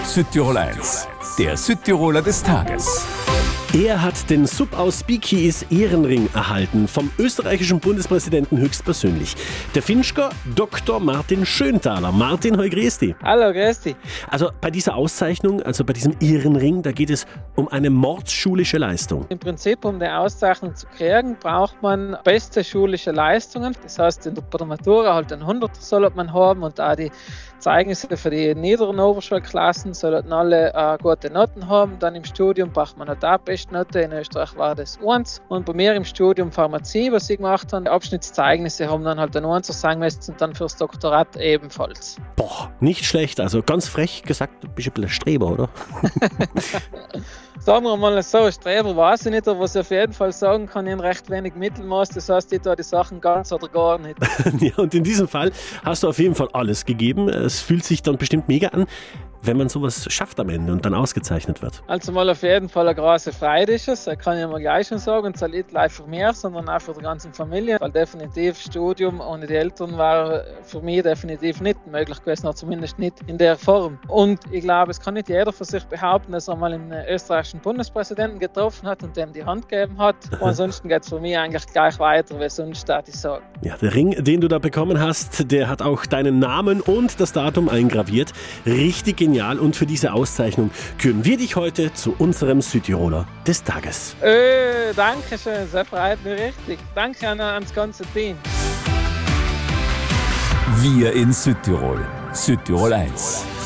Südtirol 1, der Südtiroler des Tages. Er hat den Sub aus Spiekeys Ehrenring erhalten, vom österreichischen Bundespräsidenten höchstpersönlich. Der Finchker Dr. Martin Schönthaler. Martin, hoi, grüß dich. Hallo, grüß dich. Also bei dieser Auszeichnung, also bei diesem Ehrenring, da geht es um eine mordschulische Leistung. Im Prinzip, um die Auszeichnung zu kriegen, braucht man beste schulische Leistungen. Das heißt, bei der Matura halt ein 100 soll man haben und auch die Zeugnisse für die niederen Oberschulklassen sollten alle gute Noten haben. Dann im Studium braucht man halt auch Bestnote. In Österreich war das 1. Und bei mir im Studium Pharmazie, was ich gemacht habe, Abschnittszeugnisse haben dann halt ein 1 sagen müssen und dann fürs Doktorat ebenfalls. Boah, nicht schlecht. Also ganz frech gesagt, du bist ein bisschen ein Streber, oder? Sagen wir mal so, Streber weiß ich nicht, aber was ich auf jeden Fall sagen kann, ich habe recht wenig Mittelmaß. Das heißt, ich tue die Sachen ganz oder gar nicht. Ja, und in diesem Fall hast du auf jeden Fall alles gegeben. Es fühlt sich dann bestimmt mega an, wenn man sowas schafft am Ende und dann ausgezeichnet wird. Also mal auf jeden Fall eine große Freude ist es, kann ich mal gleich schon sagen. Und zwar nicht gleich für mich, sondern auch für die ganze Familie. Weil definitiv Studium ohne die Eltern war für mich definitiv nicht möglich gewesen, zumindest nicht in der Form. Und ich glaube, es kann nicht jeder für sich behaupten, dass er mal einen österreichischen Bundespräsidenten getroffen hat und dem die Hand gegeben hat. Und ansonsten geht es für mich eigentlich gleich weiter, wie sonst würde ich sagen. Ja, der Ring, den du da bekommen hast, der hat auch deinen Namen und das Datum eingraviert. Richtig genial, und für diese Auszeichnung küren wir dich heute zu unserem Südtiroler des Tages. Danke schön, das freut mich richtig. Danke ans ganze Team. Wir in Südtirol. Südtirol 1.